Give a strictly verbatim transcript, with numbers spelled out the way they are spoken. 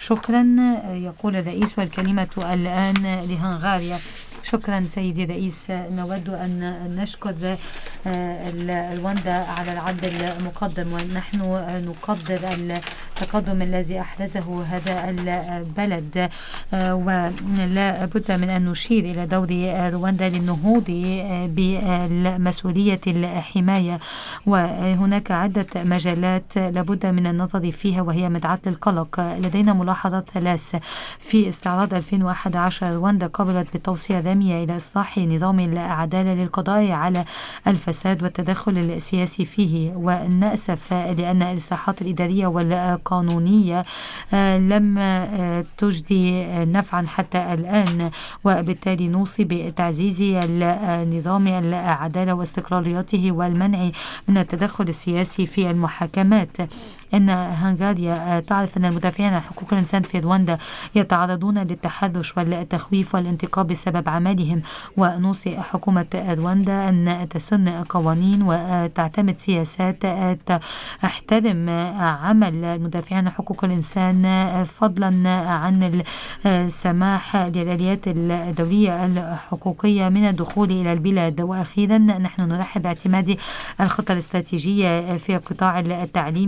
شكرا. يقول الرئيس والكلمة الآن لهنغاريا. شكرا سيدي الرئيس. نود أن نشكر رواندا على العد المقدم، ونحن نقدر التقدم الذي أحدثه هذا البلد، ولا بد من أن نشير إلى دور رواندا للنهوض بمسؤولية الحماية. وهناك عدة مجالات لابد من النظر فيها وهي مدعاة للقلق. لدينا ملاحظات ثلاث. في استعراض ألفين وأحد عشر رواندا قبلت بالتوصية الرامية إلى إصلاح نظام العدالة للقضاء على الفساد والتدخل السياسي فيه، ونأسف لأن الإصلاحات الإدارية والقانونية لم تجدي نفعا حتى الآن، وبالتالي نوصي بتعزيز نظام العدالة واستقلاليته والمنع من التدخل السياسي في المحاكمات. إن هنغاريا تعرف أن المدافعين عن حقوق الإنسان في رواندا يتعرضون للتحرش والتخويف والانتقاد بسبب عملهم، ونوصي حكومة رواندا أن تسن قوانين وتعتمد سياسات تحترم عمل المدافعين عن حقوق الإنسان، فضلا عن السماح للآليات الدولية الحقوقية من الدخول إلى البلاد. وأخيرا نحن نرحب باعتماد الخطة الاستراتيجية في قطاع التعليم